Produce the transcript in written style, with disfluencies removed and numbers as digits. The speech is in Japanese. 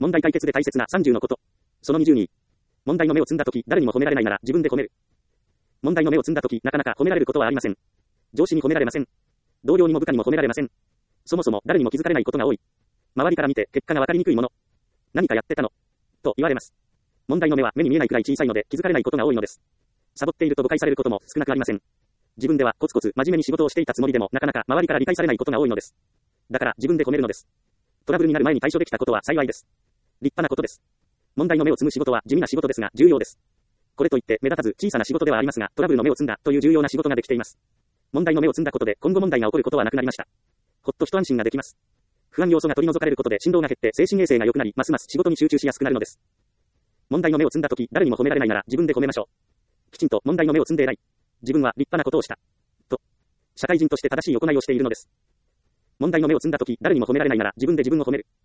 問題解決で大切な30のこと。その22。問題の芽を摘んだとき、誰にも褒められないなら自分で褒める。問題の芽を摘んだとき、なかなか褒められることはありません。上司に褒められません。同僚にも部下にも褒められません。そもそも誰にも気づかれないことが多い。周りから見て結果がわかりにくいもの。何かやってたのと言われます。問題の芽は目に見えないくらい小さいので気づかれないことが多いのです。サボっていると誤解されることも少なくありません。自分ではコツコツ真面目に仕事をしていたつもりでもなかなか周りから理解されないことが多いのです。だから自分で褒めるのです。トラブルになる前に対処できたことは幸いです。立派なことです。問題の芽を摘む仕事は地味な仕事ですが重要です。これといって目立たず小さな仕事ではありますが、トラブルの芽を摘んだという重要な仕事ができています。問題の芽を摘んだことで今後問題が起こることはなくなりました。ほっと一安心ができます。不安要素が取り除かれることで振動が減って精神衛生が良くなり、ますます仕事に集中しやすくなるのです。問題の芽を摘んだとき、誰にも褒められないなら自分で褒めましょう。きちんと問題の芽を摘んで偉い。自分は立派なことをした。と、社会人として正しい行いをしているのです。問題の芽を摘んだとき、誰にも褒められないなら自分で自分を褒める。